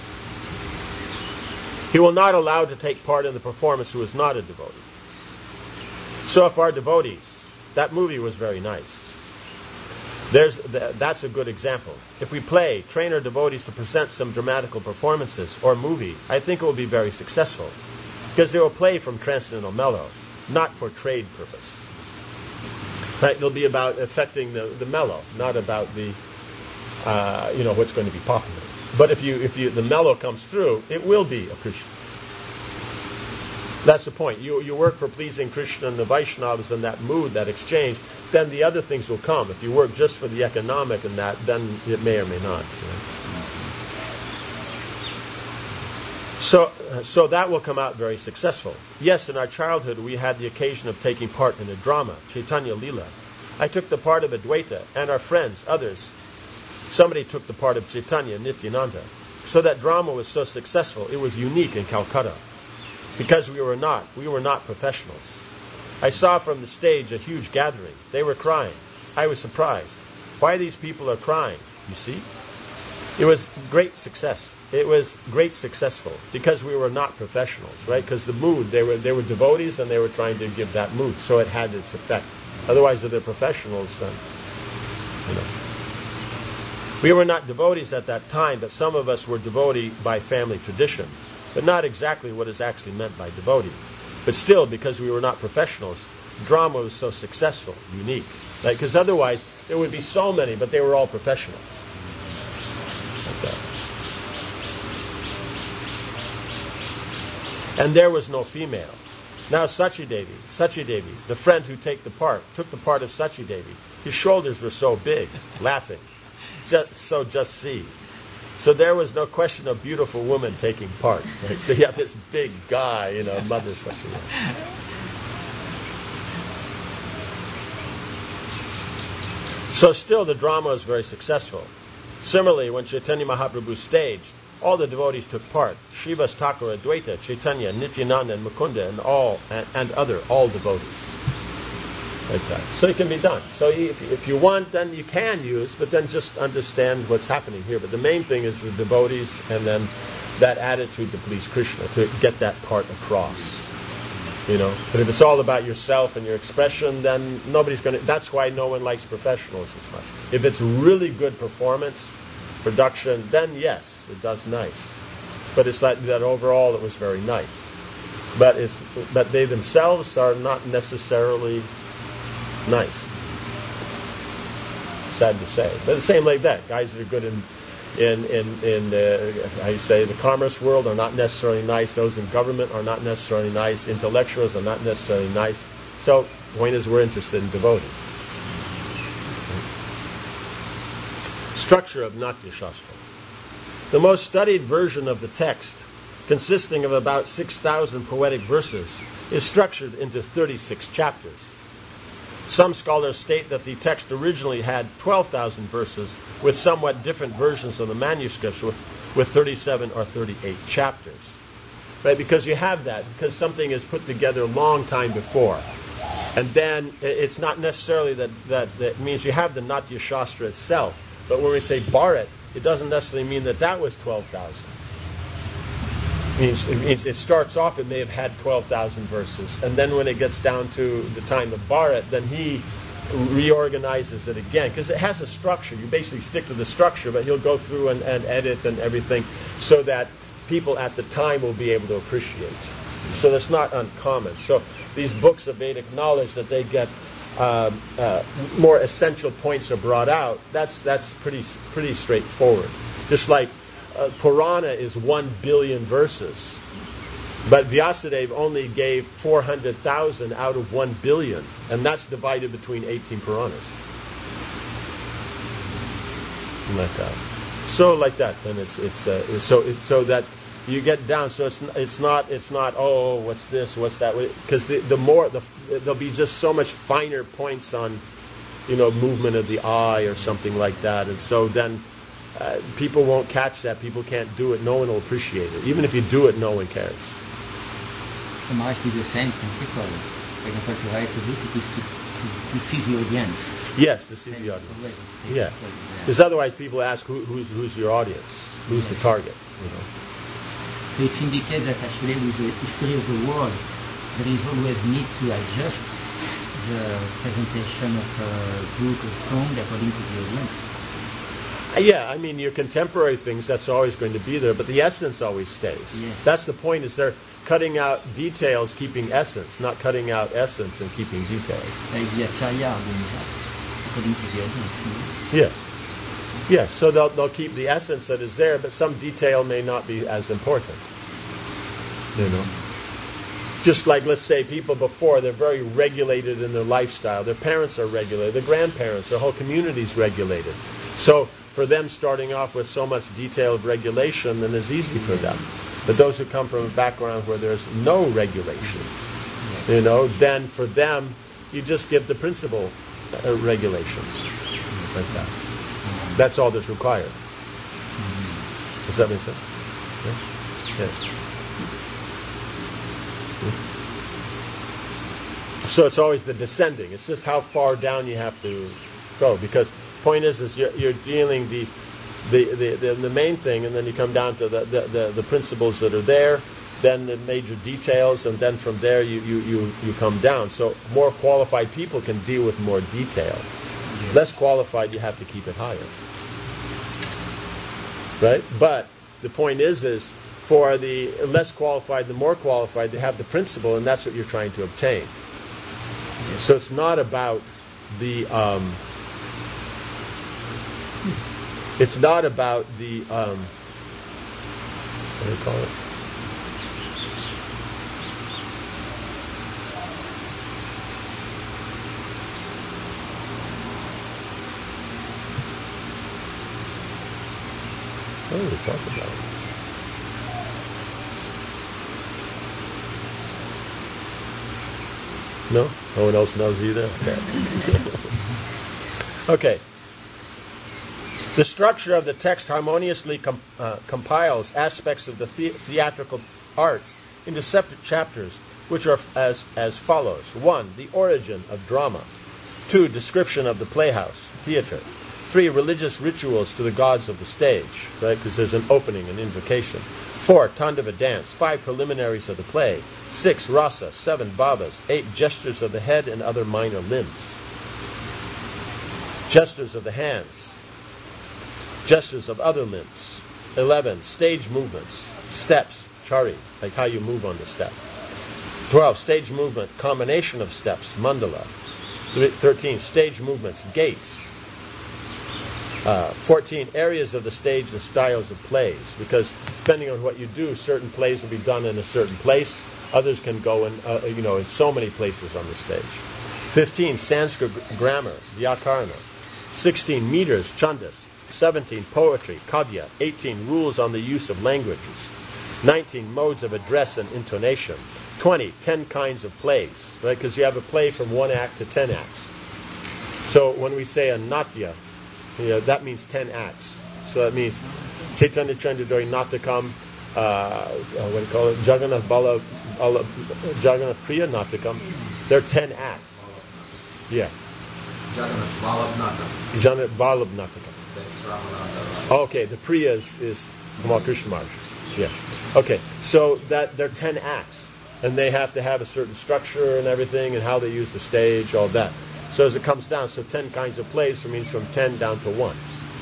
He will not allow to take part in the performance who is not a devotee. So if our devotees, that movie was very nice. That's a good example. If we train our devotees to present some dramatical performances or movie, I think it will be very successful. Because they will play from transcendental mellow, not for trade purpose. Right? It'll be about affecting the mellow, not about the, what's going to be popular. But if the mellow comes through, it will be appreciated. That's the point. You work for pleasing Krishna and the Vaishnavas in that mood, that exchange, then the other things will come. If you work just for the economic and that, then it may or may not. So that will come out very successful. Yes, in our childhood we had the occasion of taking part in a drama, Chaitanya Leela. I took the part of Advaita, and our friends, others. Somebody took the part of Chaitanya, Nityananda. So that drama was so successful, it was unique in Calcutta. Because we were not professionals. I saw from the stage a huge gathering. They were crying. I was surprised. Why these people are crying, you see? It was great success. It was great successful because we were not professionals, right? Because the mood, they were devotees and they were trying to give that mood, so it had its effect. Otherwise, if they're professionals, then, We were not devotees at that time, but some of us were devotee by family tradition, but not exactly what is actually meant by devotee. But still, because we were not professionals, drama was so successful, unique. Because otherwise, there would be so many, but they were all professionals. Like that. And there was no female. Now Sachi Devi, the friend who took the part of Sachi Devi. His shoulders were so big, laughing. Just see. So there was no question of beautiful woman taking part. Right? So you have this big guy, Mother Sachi Devi. So still the drama was very successful. Similarly, when Chaitanya Mahaprabhu staged, all the devotees took part. Srivas Thakur, Advaita, Chaitanya, Nityananda, and Mukunda, and all devotees. Like that. So it can be done. So if you want, then you can use, but then just understand what's happening here. But the main thing is the devotees, and then that attitude to please Krishna, to get that part across. But if it's all about yourself and your expression, then nobody's going to. That's why no one likes professionals as much. If it's really good performance, production, then yes, it does nice. But it's like that overall, it was very nice. But they themselves are not necessarily nice. Sad to say, but the same like that. Guys that are good in how you say, the commerce world are not necessarily nice. Those in government are not necessarily nice. Intellectuals are not necessarily nice. So the point is, we're interested in devotees. Structure of Natya Shastra. The most studied version of the text, consisting of about 6,000 poetic verses, is structured into 36 chapters. Some scholars state that the text originally had 12,000 verses with somewhat different versions of the manuscripts with 37 or 38 chapters. Right? Because you have that, because something is put together a long time before. And then it's not necessarily that means you have the Natya Shastra itself. But when we say Bharat, it doesn't necessarily mean that was 12,000. It means it starts off, it may have had 12,000 verses, and then when it gets down to the time of Bharat, then he reorganizes it again, because it has a structure. You basically stick to the structure, but he'll go through and edit and everything so that people at the time will be able to appreciate. So that's not uncommon. So these books of Vedic knowledge that they get more essential points are brought out, that's pretty straightforward. Just like Purana is 1 billion verses, but Vyasadeva only gave 400,000 out of 1 billion, and that's divided between 18 Puranas. Like that. So like that, then it's so that you get down. So it's not oh, what's this, what's that, because there'll be just so much finer points on, movement of the eye or something like that, and so then people won't catch that. People can't do it. No one will appreciate it. Even if you do it, no one cares. So must be the same principle. For example, to write a book, it is to see the audience. Yes, to see the audience. Yeah, because otherwise people ask who's your audience, who's the target. So it indicates that actually with the history of the world, there is always need to adjust the presentation of a book or song according to the audience. Yeah, I mean, your contemporary things, that's always going to be there, but the essence always stays. Yes. That's the point, is they're cutting out details, keeping essence, not cutting out essence and keeping details. Like the Acharya are doing that, according to the audience. Yes. Yes, so they'll keep the essence that is there, but some detail may not be as important. Just like, let's say, people before, they're very regulated in their lifestyle. Their parents are regulated, their grandparents, their whole community's regulated. So for them starting off with so much detailed regulation, then it's easy for them. But those who come from a background where there's no regulation, then for them, you just give the principal regulations like that. That's all that's required. Does that make sense? Yeah. So it's always the descending. It's just how far down you have to go. Because point is you're dealing the main thing, and then you come down to the principles that are there, then the major details, and then from there you come down. So more qualified people can deal with more detail. Less qualified, you have to keep it higher. Right? But the point is for the less qualified, the more qualified, they have the principle, and that's what you're trying to obtain. So it's not about the what do you call it? What did we talk about? No? No one else knows either? Okay. Okay. The structure of the text harmoniously compiles aspects of the theatrical arts into separate chapters, which are as follows. 1. The origin of drama. 2. Description of the playhouse, theater. 3. Religious rituals to the gods of the stage, right? Because there's an opening, an invocation. 4. Tandava dance. 5. Preliminaries of the play. 6. Rasa. 7. Bhavas. 8. Gestures of the head and other minor limbs. Gestures of the hands. Gestures of other limbs. 11. Stage movements. Steps. Chari. Like how you move on the step. 12. Stage movement. Combination of steps. Mandala. 13. Stage movements. Gates. 14. Areas of the stage and styles of plays. Because depending on what you do, certain plays will be done in a certain place. Others can go in so many places on the stage. 15. Sanskrit grammar. Vyakarana. 16. Meters. Chandas. 17. Poetry. Kavya. 18. Rules on the use of languages. 19. Modes of address and intonation. 20. 10 kinds of plays. Right? Because you have a play from 1 act to 10 acts. So when we say a natya, that means 10 acts. So that means Chaitanya Chandradori Natakam, what do you call it? Jagannath Priya Natakam. They're 10 acts. Yeah. Jagannath Vallabh Natakam. Jagannath Vallabh Natakam. That's Ramanatha. Okay, the Priya is Kamal Krishna Maharaj. Yeah. Okay, so that they're 10 acts. And they have to have a certain structure and everything, and how they use the stage, all that. So as it comes down, so 10 kinds of plays means from 10 down to 1.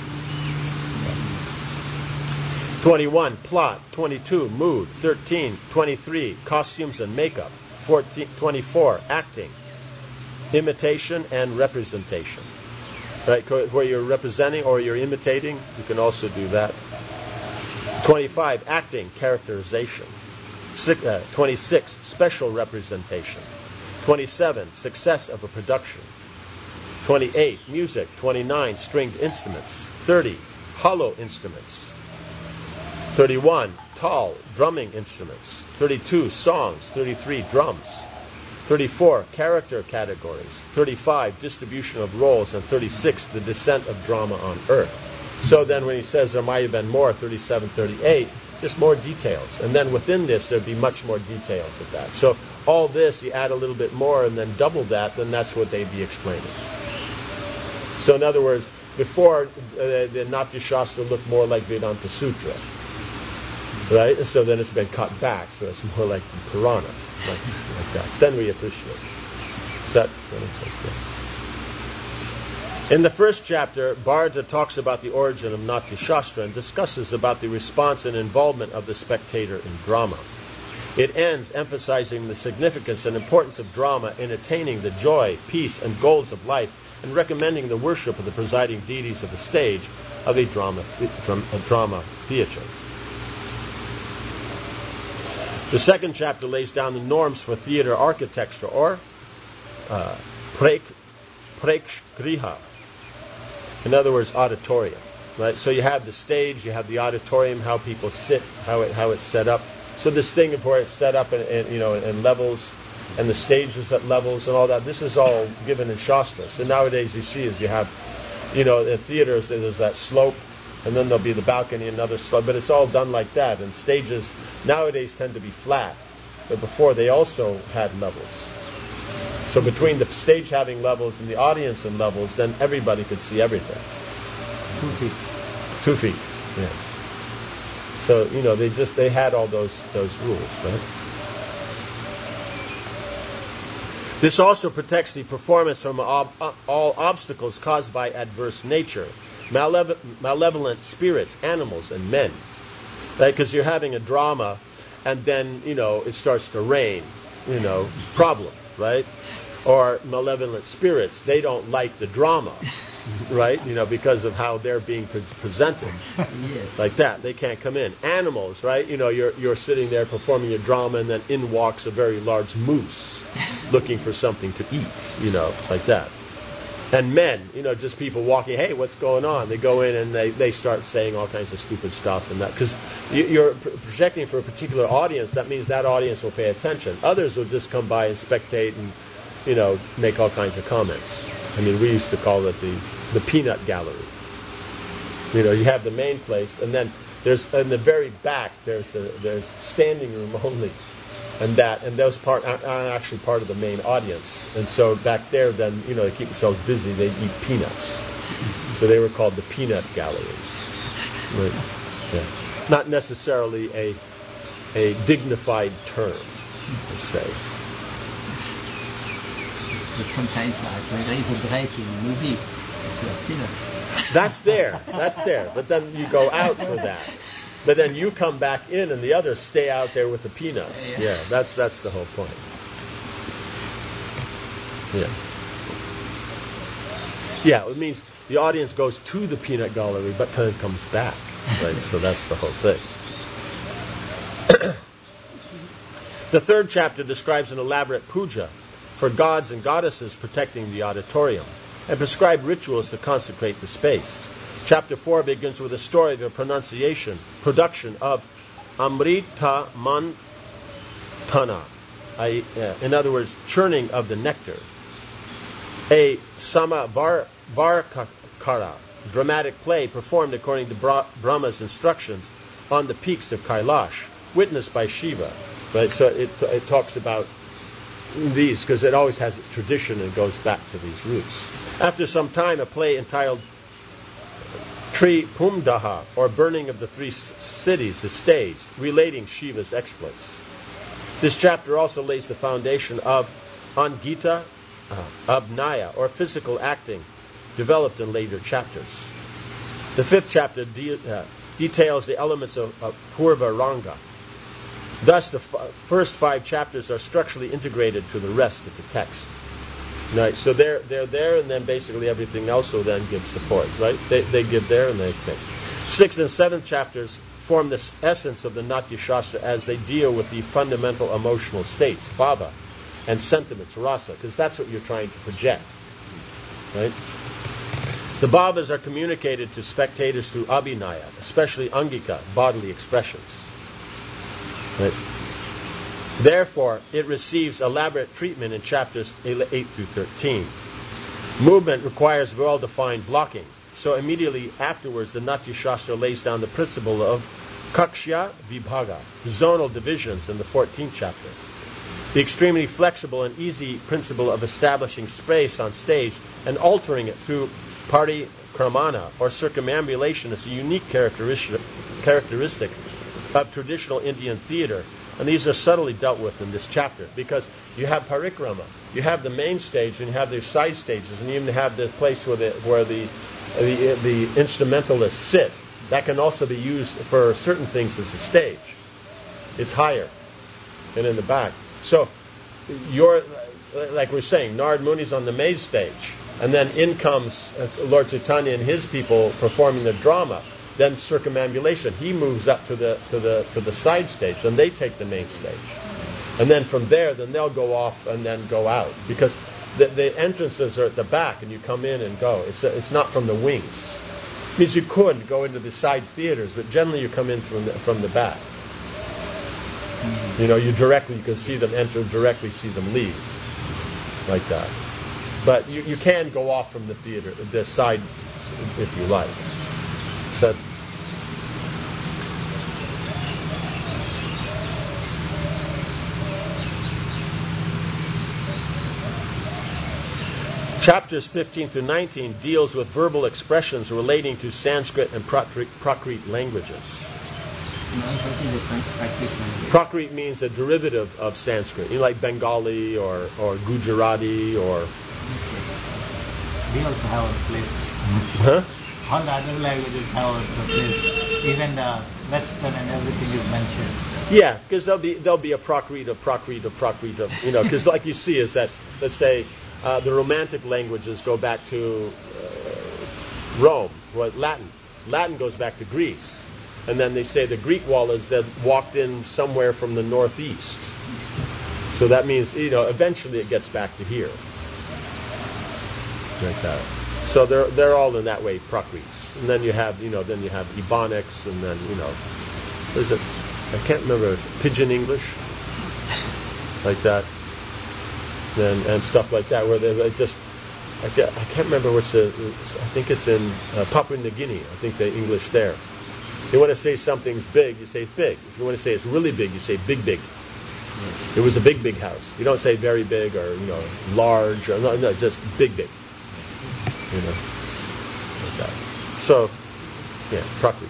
21, plot. 22, mood. 13, 23, costumes and makeup. 24, acting. imitation and representation. Right, where you're representing or you're imitating, you can also do that. 25, acting, characterization. 26, special representation. 27, success of a production. 28, music. 29, stringed instruments. 30, hollow instruments. 31, tall, drumming instruments. 32, songs. 33, drums. 34, character categories. 35, distribution of roles. And 36, the descent of drama on earth. So then when he says there might have been more, 37, 38, just more details. And then within this, there'd be much more details of that. So all this, you add a little bit more and then double that, then that's what they'd be explaining. So in other words, before, the Natya Shastra looked more like Vedanta Sutra. Right? And so then it's been cut back, so it's more like the Purana, like that. Then we appreciate it. Set. In the first chapter, Bharata talks about the origin of Natya Shastra and discusses about the response and involvement of the spectator in drama. It ends emphasizing the significance and importance of drama in attaining the joy, peace, and goals of life, and recommending the worship of the presiding deities of the stage of a drama theatre. The second chapter lays down the norms for theater architecture, or prekshgriha. In other words, auditorium. Right? So you have the stage, you have the auditorium, how people sit, how it's set up. So this thing of where it's set up in levels, and the stage is at levels and all that, this is all given in Shastra. So nowadays you see is you have, in theaters there's that slope, and then there'll be the balcony, another slope, but it's all done like that. And stages nowadays tend to be flat, but before they also had levels. So between the stage having levels and the audience and levels, then everybody could see everything. 2 feet. 2 feet, yeah. So, they had all those rules, right? This also protects the performance from all obstacles caused by adverse nature, malevolent spirits, animals, and men. Right? Because you're having a drama, and then, it starts to rain, problem, right? Or malevolent spirits, they don't like the drama, right? Because of how they're being presented. Yes. Like that, they can't come in. Animals, right? You're sitting there performing your drama, and then in walks a very large moose looking for something to eat, like that. And men, just people walking, hey, what's going on? They go in and they start saying all kinds of stupid stuff and that. Because you're projecting for a particular audience, that means that audience will pay attention. Others will just come by and spectate and, make all kinds of comments. I mean, we used to call it the peanut gallery. You have the main place, and then there's in the very back there's standing room only, and those aren't actually part of the main audience. And so back there, then they keep themselves busy. They eat peanuts, so they were called the peanut gallery. Right. Yeah. Not necessarily a dignified term, per se. But sometimes there is a break in the movie. It's peanuts. That's there. But then you go out for that. But then you come back in, and the others stay out there with the peanuts. Yeah, that's the whole point. Yeah, it means the audience goes to the peanut gallery, but kind of comes back. Right. So that's the whole thing. The third chapter describes an elaborate puja for gods and goddesses protecting the auditorium, and prescribe rituals to consecrate the space. Chapter 4 begins with a story of the production of Amrita Mantana, in other words, churning of the nectar. A Samavarkara, dramatic play performed according to Brahma's instructions on the peaks of Kailash, witnessed by Shiva. Right? So it talks about these, because it always has its tradition and goes back to these roots. After some time, a play entitled Tri Pumdaha, or Burning of the Three Cities, is staged, relating Shiva's exploits. This chapter also lays the foundation of Angita Abnaya, or physical acting, developed in later chapters. The fifth chapter details the elements of Purva Ranga. Thus, the first 5 chapters are structurally integrated to the rest of the text. Right, so they're there, and then basically everything else will then give support, right? They give there, and they think. 6th and 7th chapters form the essence of the Natya Shastra as they deal with the fundamental emotional states, bhava, and sentiments, rasa, because that's what you're trying to project, right? The bhavas are communicated to spectators through abhinaya, especially angika, bodily expressions. Right? Therefore, it receives elaborate treatment in chapters 8 through 13. Movement requires well-defined blocking, so immediately afterwards the Natya Shastra lays down the principle of kakshya vibhaga, zonal divisions in the 14th chapter. The extremely flexible and easy principle of establishing space on stage and altering it through parikramana or circumambulation is a unique characteristic of traditional Indian theater, and these are subtly dealt with in this chapter because you have parikrama, you have the main stage, and you have the side stages, and you even have the place where the instrumentalists sit. That can also be used for certain things as a stage. It's higher and in the back. So you're, like we're saying, Narad Muni's on the main stage, and then in comes Lord Chaitanya and his people performing the drama. Then circumambulation, he moves up to the side stage, and they take the main stage. And then from there, then they'll go off and then go out, because the entrances are at the back, and you come in and go. It's not from the wings. It means you could go into the side theaters, but generally you come in from the back. You know, you can see them enter, directly see them leave, like that. But you can go off from the theater, the side, if you like. So, chapters 15 through 19 deals with verbal expressions relating to Sanskrit and Prakrit languages. Prakrit means a derivative of Sanskrit, like Bengali or Gujarati or. We also have a place. Huh? All the other languages have a place. Even the Western and everything is mentioned. Yeah, because there'll be a Prakrit of, because like you see is that, let's say, the Romantic languages go back to Rome, Latin. Latin goes back to Greece. And then they say the Greek wallahs that walked in somewhere from the northeast. So that means, eventually it gets back to here. Like that. So they're all in that way Prakrits. And then you have, Ebonics, and then, what is it? I can't remember. It's Pidgin English, like that, and stuff like that, where they just, I can't remember I think it's in Papua New Guinea. I think the English there. You want to say something's big, you say it's big. If you want to say it's really big, you say big, big. It was a big, big house. You don't say very big or, large. Or, no, just big, big. Like that. So, yeah, Prakrits.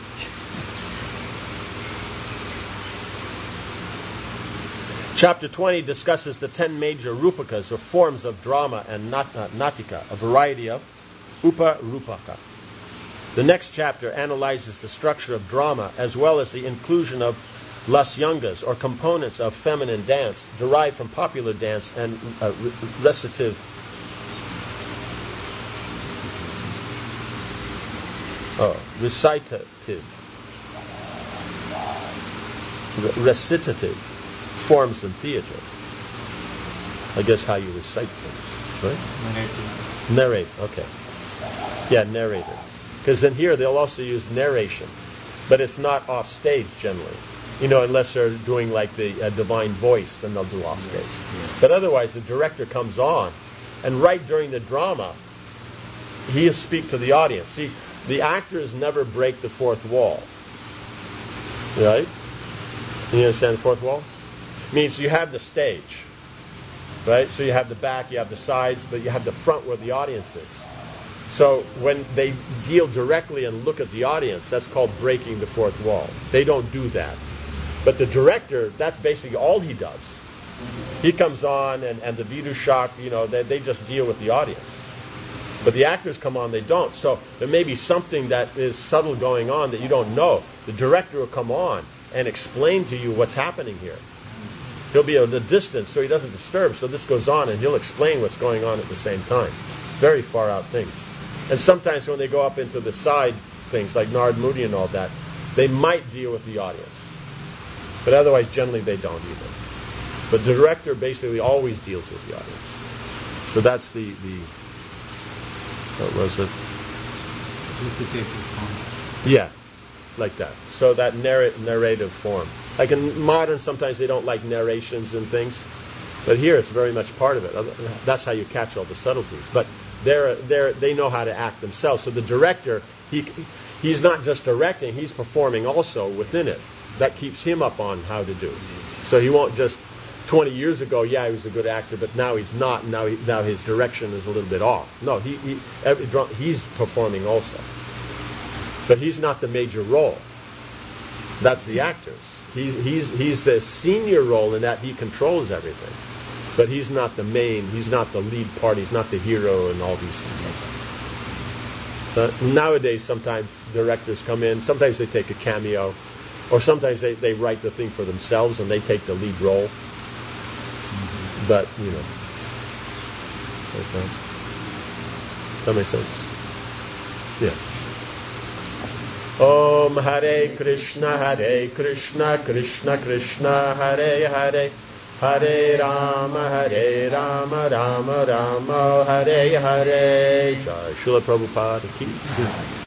Chapter 20 discusses the 10 major rupakas, or forms of drama and natika, a variety of upa-rupaka. The next chapter analyzes the structure of drama as well as the inclusion of lasyangas, or components of feminine dance, derived from popular dance and recitative. Recitative forms in theater. I guess how you recite things, right? Narrate, okay. Yeah, narrator. Because in here they'll also use narration, but it's not off stage generally. Unless they're doing like the divine voice, then they'll do off stage. Yeah. But otherwise, the director comes on, and right during the drama, he will speak to the audience. See, the actors never break the fourth wall. Right? You understand the fourth wall? It means you have the stage, right? So you have the back, you have the sides, but you have the front where the audience is. So when they deal directly and look at the audience, that's called breaking the fourth wall. They don't do that. But the director, that's basically all he does. He comes on, and the Vidushak, they just deal with the audience. But the actors come on, they don't. So there may be something that is subtle going on that you don't know. The director will come on and explain to you what's happening here. He'll be at a distance so he doesn't disturb. So this goes on, and he'll explain what's going on at the same time. Very far out things. And sometimes when they go up into the side things like Nard Moody and all that, they might deal with the audience. But otherwise, generally, they don't either. But the director basically always deals with the audience. So that's the what was it? Recitative form. Yeah, like that. So that narrative form. Like in modern, sometimes they don't like narrations and things. But here, it's very much part of it. That's how you catch all the subtleties. But they know how to act themselves. So the director, he's not just directing, he's performing also within it. That keeps him up on how to do. So he won't just, 20 years ago, he was a good actor, but now he's not. Now his direction is a little bit off. No, he's performing also. But he's not the major role. That's the actors. He's the senior role in that he controls everything. But he's not the main, he's not the lead part, he's not the hero and all these things like that. Nowadays, sometimes directors come in, sometimes they take a cameo, or sometimes they write the thing for themselves and they take the lead role. But, like that. Does that make sense? Yeah. Om Hare Krishna, Krishna Krishna, Hare Hare, Hare Rama, Rama Rama, Hare Hare. Jai Srila Prabhupada ki.